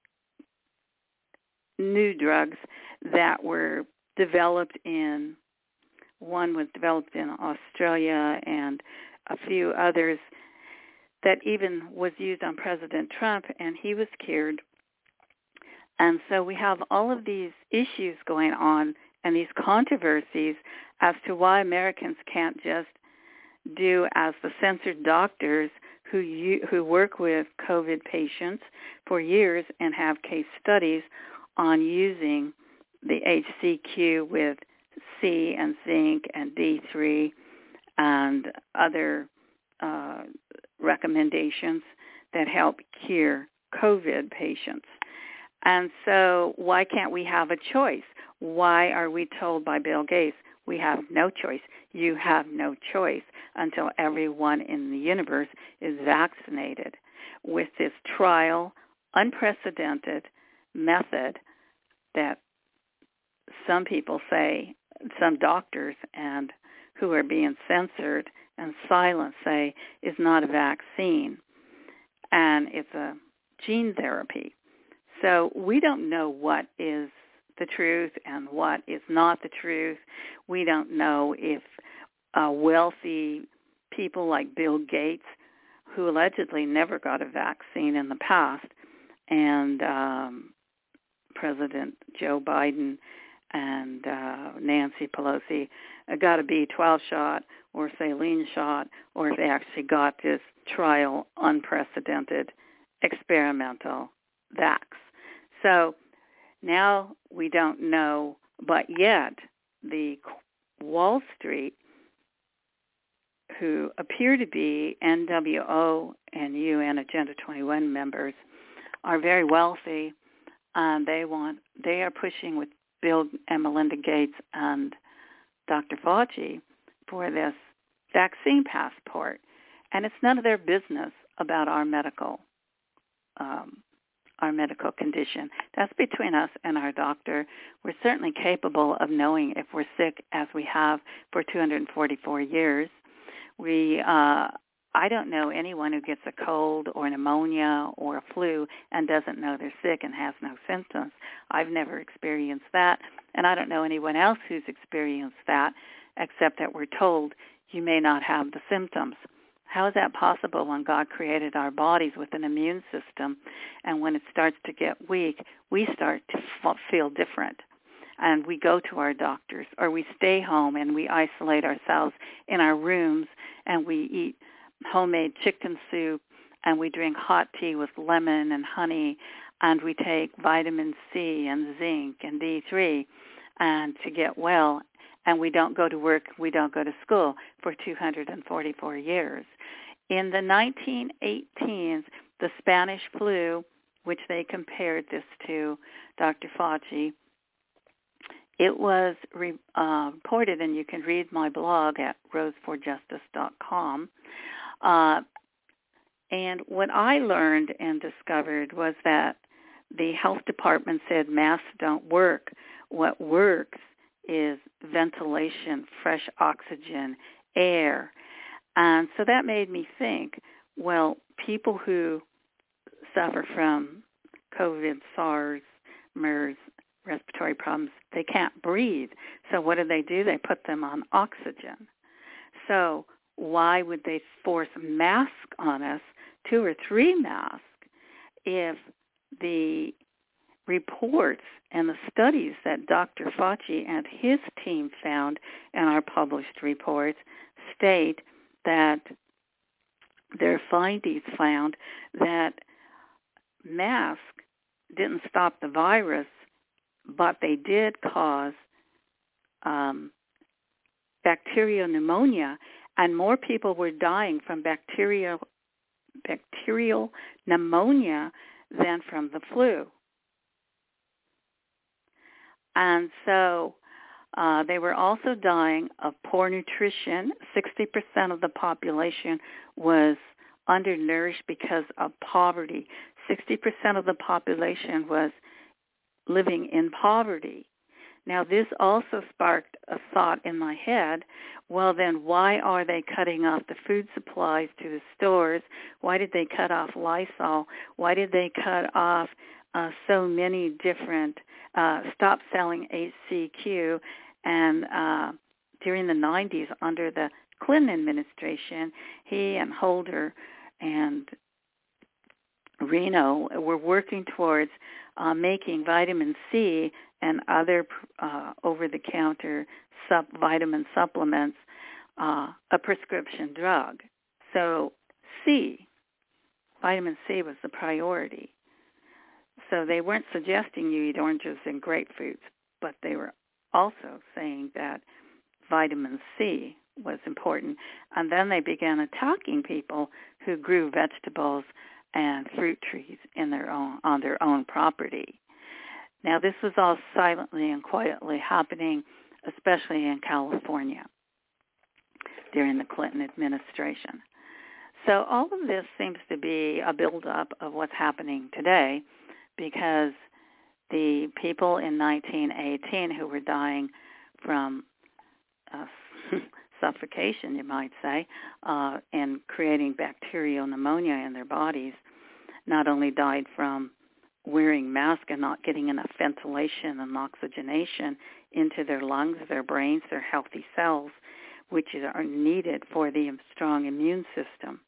new drugs that were developed in, one was developed in Australia and a few others that even was used on President Trump, and he was cured. And so we have all of these issues going on and these controversies as to why Americans can't just do as the censored doctors who you, who work with COVID patients for years and have case studies on using the H C Q with C and zinc and D three and other uh, recommendations that help cure COVID patients. And so why can't we have a choice? Why are we told by Bill Gates, we have no choice? You have no choice until everyone in the universe is vaccinated with this trial, unprecedented method that some people say, some doctors and who are being censored and silenced say is not a vaccine, and it's a gene therapy. So we don't know what is the truth and what is not the truth. We don't know if uh, wealthy people like Bill Gates, who allegedly never got a vaccine in the past, and um, President Joe Biden and uh, Nancy Pelosi got a B twelve shot or saline shot, or if they actually got this trial, unprecedented, experimental vax. So now we don't know, but yet the Wall Street, who appear to be N W O and U N Agenda twenty-one members, are very wealthy, and they want they are pushing with Bill and Melinda Gates and Doctor Fauci for this vaccine passport, and it's none of their business about our medical um, our medical condition. That's between us and our doctor. We're certainly capable of knowing if we're sick, as we have for two hundred forty-four years. We, uh, I don't know anyone who gets a cold or pneumonia or a flu and doesn't know they're sick and has no symptoms. I've never experienced that, and I don't know anyone else who's experienced that, except that we're told you may not have the symptoms. How is that possible when God created our bodies with an immune system, and when it starts to get weak, we start to f- feel different? and we go to our doctors, or we stay home and we isolate ourselves in our rooms and we eat homemade chicken soup and we drink hot tea with lemon and honey, and we take vitamin C and zinc and D three and to get well, and we don't go to work, we don't go to school for two hundred forty-four years. In the nineteen eighteens, the Spanish flu, which they compared this to, Doctor Fauci, it was re, uh, reported, and you can read my blog at rose for justice dot com. Uh, and what I learned and discovered was that the health department said masks don't work. What works is ventilation, fresh oxygen, air. And so that made me think, well, people who suffer from COVID, SARS, MERS, respiratory problems, they can't breathe. So what do they do? They put them on oxygen. So why would they force masks on us, two or three masks, if the reports and the studies that Doctor Fauci and his team found in our published reports state that their findings found that masks didn't stop the virus, but they did cause um, bacterial pneumonia, and more people were dying from bacterial bacterial pneumonia than from the flu. And so uh, they were also dying of poor nutrition. sixty percent of the population was undernourished because of poverty. sixty percent of the population was living in poverty. Now, this also sparked a thought in my head. Well, then why are they cutting off the food supplies to the stores? Why did they cut off Lysol? Why did they cut off uh, so many different, uh, stop selling H C Q? And uh, during the nineties, under the Clinton administration, he and Holder and Reno were working towards uh, making vitamin C and other uh, over-the-counter sup- vitamin supplements uh, a prescription drug. So C, vitamin C was the priority. So they weren't suggesting you eat oranges and grapefruits, but they were also saying that vitamin C was important. And then they began attacking people who grew vegetables and fruit trees in their own on their own property. Now, this was all silently and quietly happening, especially in California during the Clinton administration. So all of this seems to be a buildup of what's happening today, because the people in nineteen eighteen who were dying from uh, suffocation, you might say, uh, and creating bacterial pneumonia in their bodies, not only died from wearing masks and not getting enough ventilation and oxygenation into their lungs, their brains, their healthy cells, which are needed for the strong immune system.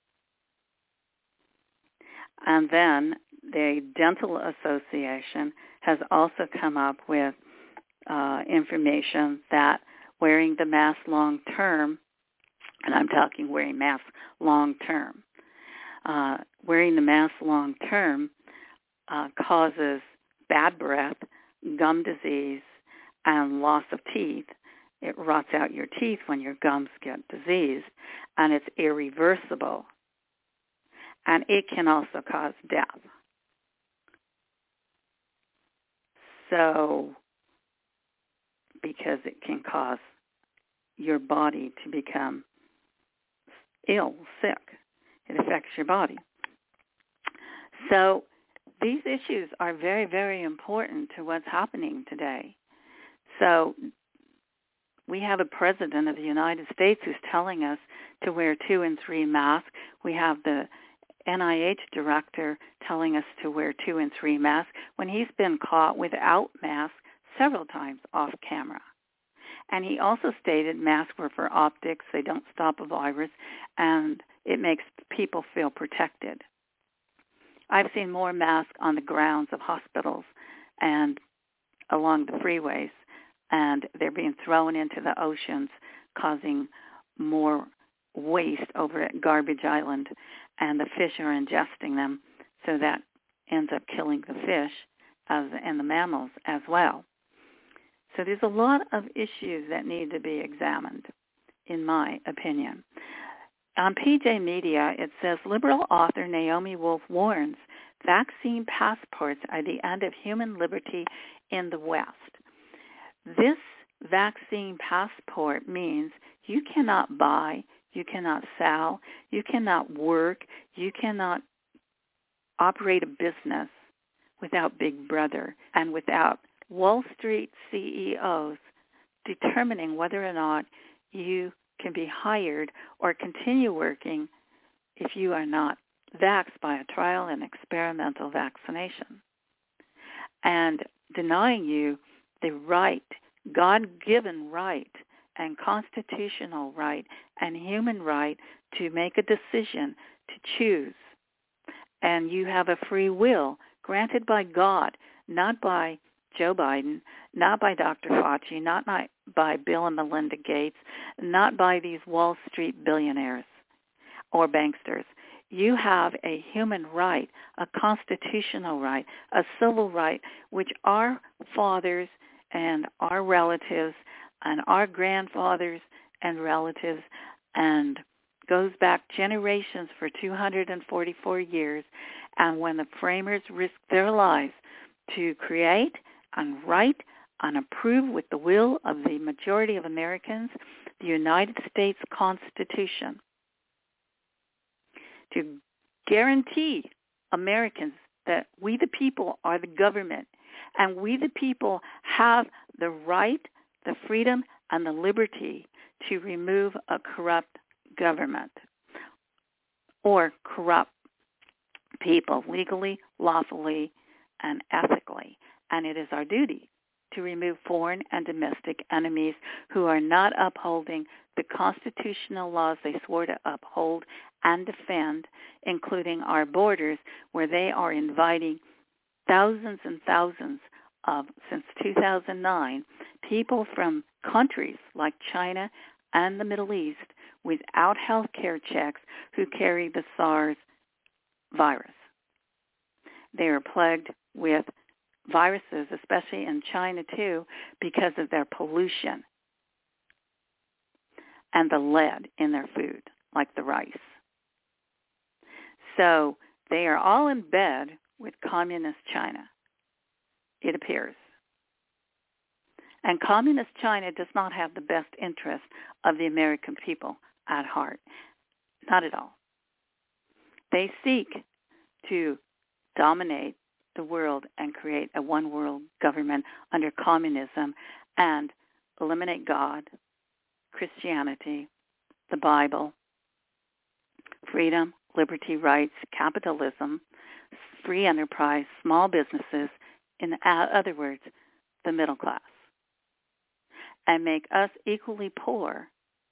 And then the Dental Association has also come up with uh, information that wearing the mask long term, and I'm talking wearing masks long term, uh, wearing the mask long term uh, causes bad breath, gum disease, and loss of teeth. It rots out your teeth when your gums get diseased, and it's irreversible. And it can also cause death. So, because it can cause your body to become ill, sick. It affects your body. So these issues are very, very important to what's happening today. So we have a president of the United States who's telling us to wear two and three masks. We have the N I H director telling us to wear two and three masks when he's been caught without masks several times off camera. And he also stated masks were for optics, they don't stop a virus, and it makes people feel protected. I've seen more masks on the grounds of hospitals and along the freeways and they're being thrown into the oceans, causing more waste over at Garbage Island, and the fish are ingesting them, so that ends up killing the fish as, and the mammals as well. So there's a lot of issues that need to be examined, in my opinion. On P J Media, it says, liberal author Naomi Wolf warns vaccine passports are the end of human liberty in the West. This vaccine passport means you cannot buy, you cannot sell, you cannot work, you cannot operate a business without Big Brother and without Wall Street C E Os determining whether or not you can be hired or continue working if you are not vaxxed by a trial and experimental vaccination, and denying you the right, God-given right and constitutional right and human right to make a decision to choose. And you have a free will granted by God, not by Joe Biden, not by Doctor Fauci, not by Bill and Melinda Gates, not by these Wall Street billionaires or banksters. You have a human right, a constitutional right, a civil right, which our fathers and our relatives and our grandfathers and relatives, and goes back generations for two hundred forty-four years, and when the framers risked their lives to create and write and approve with the will of the majority of Americans the United States Constitution to guarantee Americans that we the people are the government, and we the people have the right, the freedom, and the liberty to remove a corrupt government or corrupt people legally, lawfully, and ethically. And it is our duty to remove foreign and domestic enemies who are not upholding the constitutional laws they swore to uphold and defend, including our borders, where they are inviting thousands and thousands of, since two thousand nine, people from countries like China and the Middle East without health care checks who carry the SARS virus. They are plagued with viruses, especially in China too, because of their pollution and the lead in their food, like the rice. So they are all in bed with communist China, it appears. And communist China does not have the best interest of the American people at heart. Not at all. They seek to dominate the world and create a one-world government under communism and eliminate God, Christianity, the Bible, freedom, liberty, rights, capitalism, free enterprise, small businesses, in other words, the middle class, and make us equally poor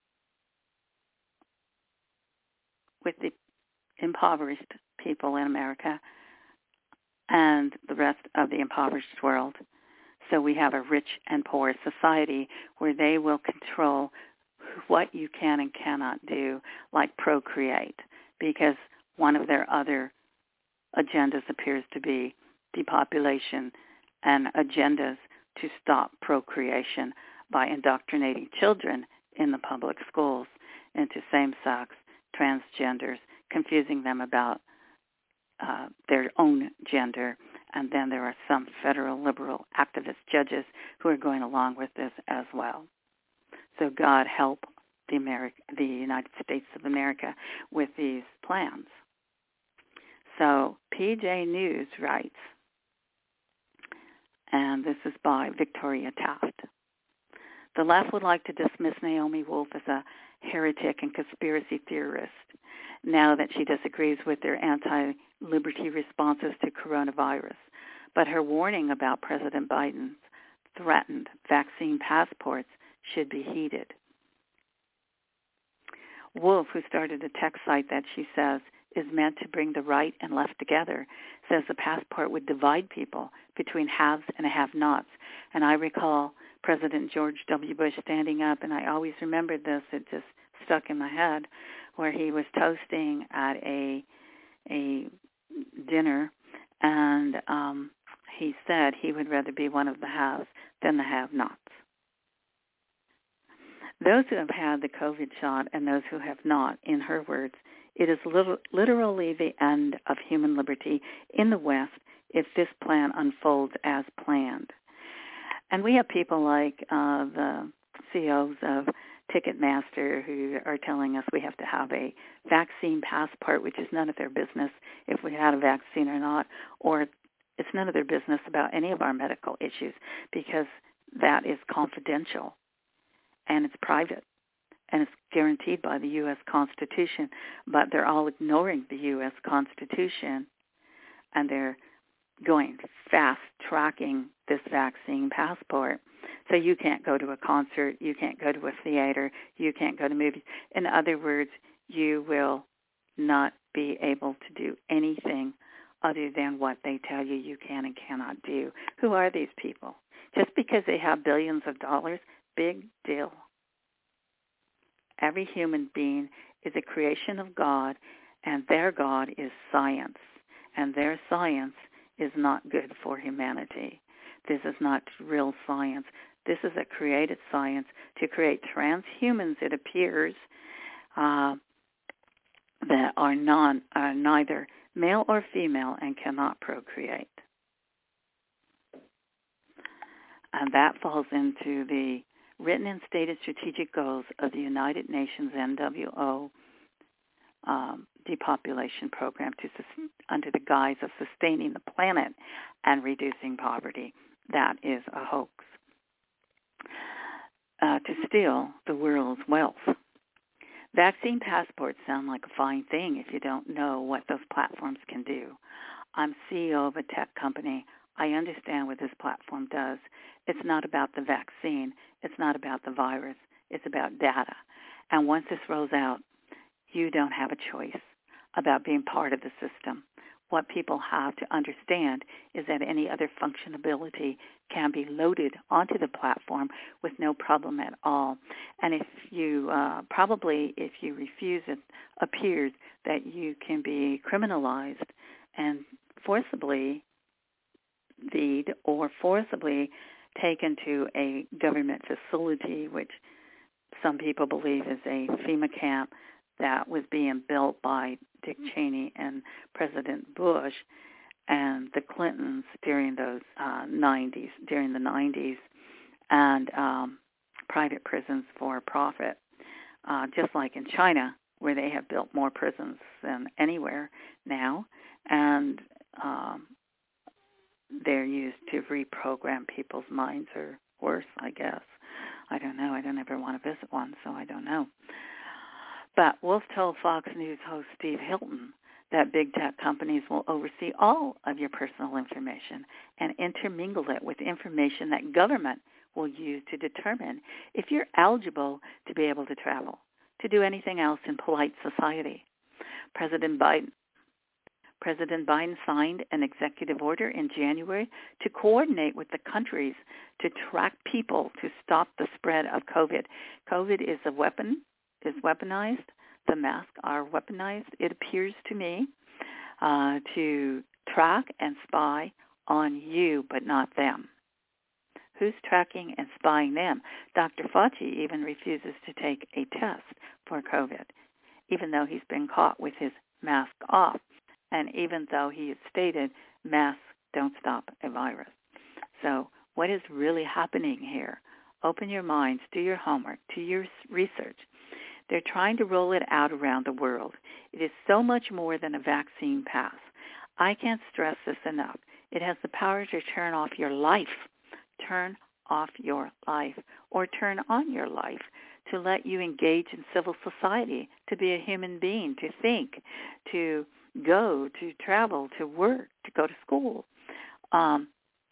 with the impoverished people in America and the rest of the impoverished world. So we have a rich and poor society where they will control what you can and cannot do, like procreate, because one of their other agendas appears to be depopulation and agendas to stop procreation by indoctrinating children in the public schools into same-sex, transgenders, confusing them about uh, their own gender. And then there are some federal liberal activist judges who are going along with this as well. So God help the, Ameri- the United States of America with these plans. So P J News writes, and this is by Victoria Taft, the left would like to dismiss Naomi Wolf as a heretic and conspiracy theorist now that she disagrees with their anti-liberty responses to coronavirus. But her warning about President Biden's threatened vaccine passports should be heeded. Wolf, who started a tech site that she says is meant to bring the right and left together, says the passport would divide people between haves and have-nots. And I recall President George W. Bush standing up, and I always remembered this. It just stuck in my head, where he was toasting at a a dinner, and um, he said he would rather be one of the haves than the have-nots. Those who have had the COVID shot and those who have not, in her words, it is literally the end of human liberty in the West if this plan unfolds as planned. And we have people like uh, the C E Os of Ticketmaster who are telling us we have to have a vaccine passport, which is none of their business if we had a vaccine or not, or it's none of their business about any of our medical issues because that is confidential and it's private and it's guaranteed by the U S Constitution, but they're all ignoring the U S Constitution and they're going fast-tracking this vaccine passport. So you can't go to a concert, you can't go to a theater, you can't go to movies. In other words, you will not be able to do anything other than what they tell you you can and cannot do. Who are these people? Just because they have billions of dollars, big deal. Every human being is a creation of God, and their God is science, and their science is not good for humanity. This is not real science. This is a created science to create transhumans, it appears, uh, that are non, are neither male or female and cannot procreate. And that falls into the written and stated strategic goals of the United Nations N W O um, depopulation program to sus- under the guise of sustaining the planet and reducing poverty. That is a hoax. Uh, to steal the world's wealth. Vaccine passports sound like a fine thing if you don't know what those platforms can do. I'm C E O of a tech company. I understand what this platform does. It's not about the vaccine. It's not about the virus. It's about data. And once this rolls out, you don't have a choice about being part of the system. What people have to understand is that any other functionality can be loaded onto the platform with no problem at all. And if you, uh, probably if you refuse, it appears that you can be criminalized and forcibly deed or forcibly taken to a government facility, which some people believe is a FEMA camp that was being built by Dick Cheney and President Bush and the Clintons during those uh, nineties, during the nineties, and um, private prisons for profit, uh, just like in China, where they have built more prisons than anywhere now, and um, they're used to reprogram people's minds, or worse, I guess. I don't know. I don't ever want to visit one, so I don't know. But Wolf told Fox News host Steve Hilton that big tech companies will oversee all of your personal information and intermingle it with information that government will use to determine if you're eligible to be able to travel, to do anything else in polite society. President Biden President Biden signed an executive order in January to coordinate with the countries to track people to stop the spread of COVID. COVID is a weapon, is weaponized. The masks are weaponized, it appears to me, uh, to track and spy on you, but not them. Who's tracking and spying them? Doctor Fauci even refuses to take a test for COVID, even though he's been caught with his mask off. And even though he has stated masks don't stop a virus. So what is really happening here? Open your minds, do your homework, do your research. They're trying to roll it out around the world. It is so much more than a vaccine pass. I can't stress this enough. It has the power to turn off your life, turn off your life, or turn on your life to let you engage in civil society, to be a human being, to think, to go, to travel, to work, to go to school, um,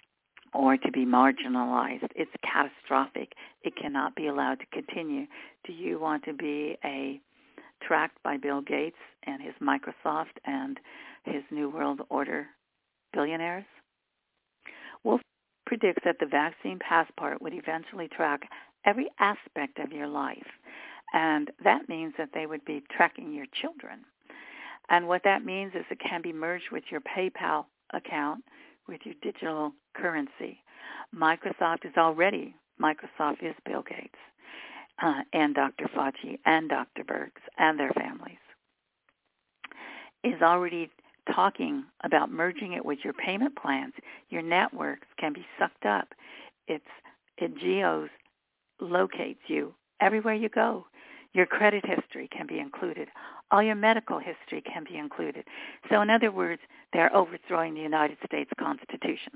or to be marginalized. It's catastrophic. It cannot be allowed to continue. Do you want to be a tracked by Bill Gates and his Microsoft and his New World Order billionaires? Wolf predicts that the vaccine passport would eventually track every aspect of your life. And that means that they would be tracking your children. And what that means is it can be merged with your PayPal account, with your digital currency. Microsoft is already, Microsoft is Bill Gates uh, and Doctor Fauci and Doctor Birx and their families, is already talking about merging it with your payment plans. Your networks can be sucked up. It's, it geos locates you everywhere you go. Your credit history can be included. All your medical history can be included. So in other words, they're overthrowing the United States Constitution.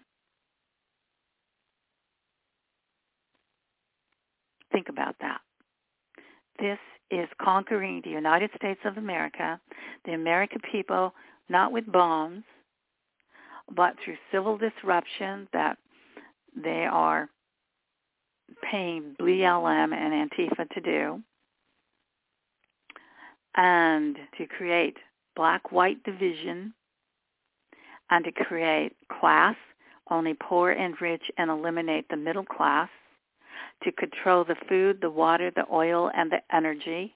Think about that. This is conquering the United States of America, the American people, not with bombs, but through civil disruption that they are paying B L M and Antifa to do, and to create black-white division, and to create class, only poor and rich, and eliminate the middle class, to control the food, the water, the oil, and the energy.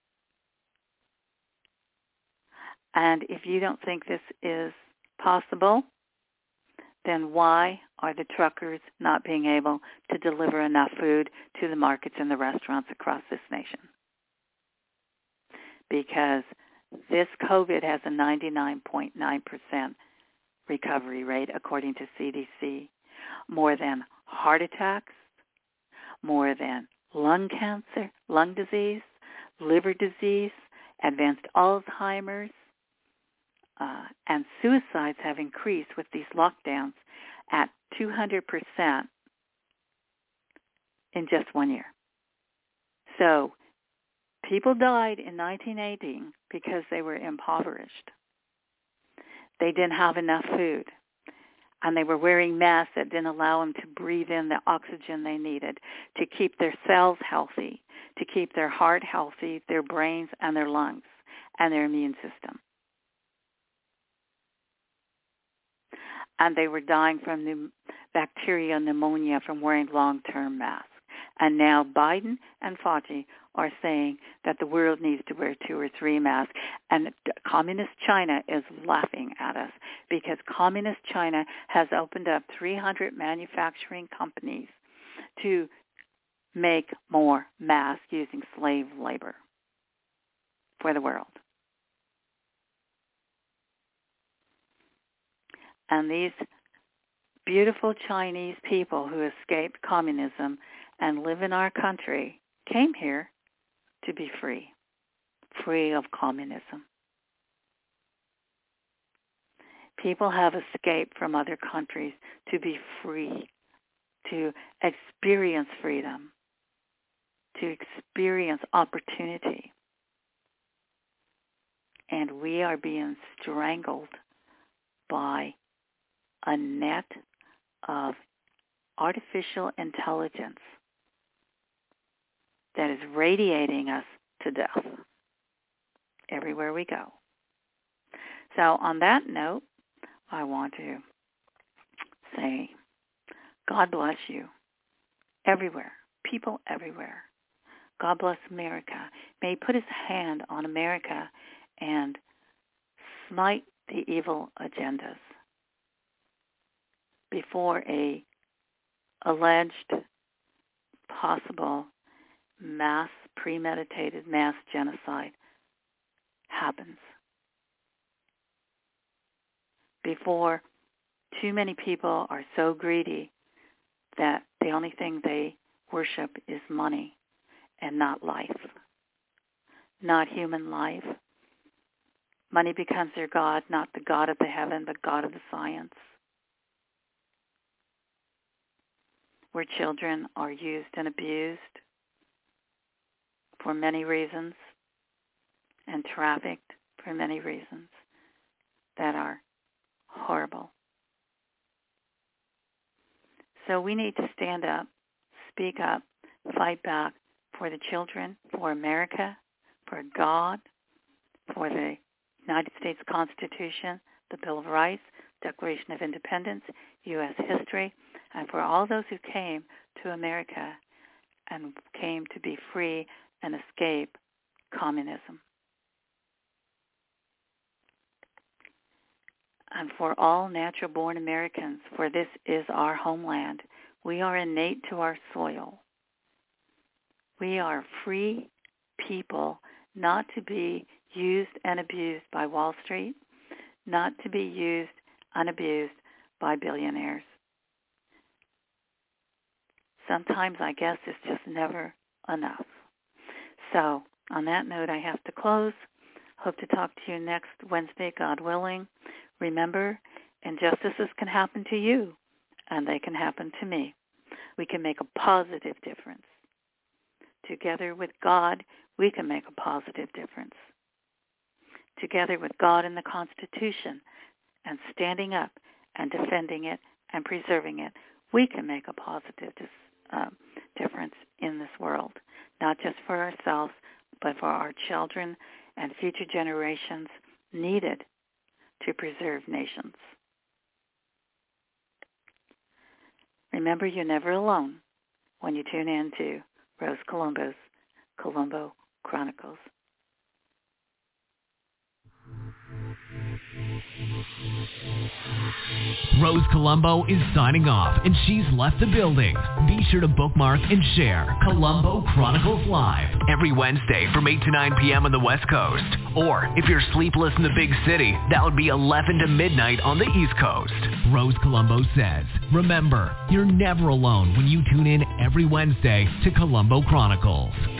And if you don't think this is possible, then why are the truckers not being able to deliver enough food to the markets and the restaurants across this nation? Because this COVID has a ninety-nine point nine percent recovery rate, according to C D C, more than heart attacks, more than lung cancer, lung disease, liver disease, advanced Alzheimer's, uh, and suicides have increased with these lockdowns at two hundred percent in just one year. So people died in nineteen eighteen because they were impoverished. They didn't have enough food, and they were wearing masks that didn't allow them to breathe in the oxygen they needed to keep their cells healthy, to keep their heart healthy, their brains and their lungs, and their immune system. And they were dying from pneum- bacterial pneumonia from wearing long-term masks. And now Biden and Fauci are saying that the world needs to wear two or three masks. And communist China is laughing at us because communist China has opened up three hundred manufacturing companies to make more masks using slave labor for the world. And these beautiful Chinese people who escaped communism and live in our country came here to be free, free of communism. People have escaped from other countries to be free, to experience freedom, to experience opportunity. And we are being strangled by a net of artificial intelligence that is radiating us to death everywhere we go. So on that note, I want to say, God bless you everywhere, people everywhere. God bless America. May he put his hand on America and smite the evil agendas before a alleged possible mass, premeditated mass genocide happens. Before too many people are so greedy that the only thing they worship is money and not life, not human life. Money becomes their God, not the God of the heaven, but God of the science, where children are used and abused for many reasons and trafficked for many reasons that are horrible. So we need to stand up, speak up, fight back for the children, for America, for God, for the United States Constitution, the Bill of Rights, Declaration of Independence, U S history, and for all those who came to America and came to be free and escape communism. And for all natural-born Americans, for this is our homeland. We are innate to our soil. We are free people, not to be used and abused by Wall Street, not to be used and abused by billionaires. Sometimes I guess it's just never enough. So on that note, I have to close. Hope to talk to you next Wednesday, God willing. Remember, injustices can happen to you, and they can happen to me. We can make a positive difference. Together with God, we can make a positive difference. Together with God and the Constitution, and standing up and defending it and preserving it, we can make a positive uh, difference in this world, not just for ourselves, but for our children and future generations needed to preserve nations. Remember, you're never alone when you tune in to Rose Colombo's Colombo Chronicles. Rose Colombo is signing off, and she's left the building. Be sure to bookmark and share Colombo Chronicles Live every Wednesday from eight to nine p.m. on the West Coast. Or if you're sleepless in the big city, that would be eleven to midnight on the East Coast. Rose Colombo says, remember, you're never alone when you tune in every Wednesday to Colombo Chronicles.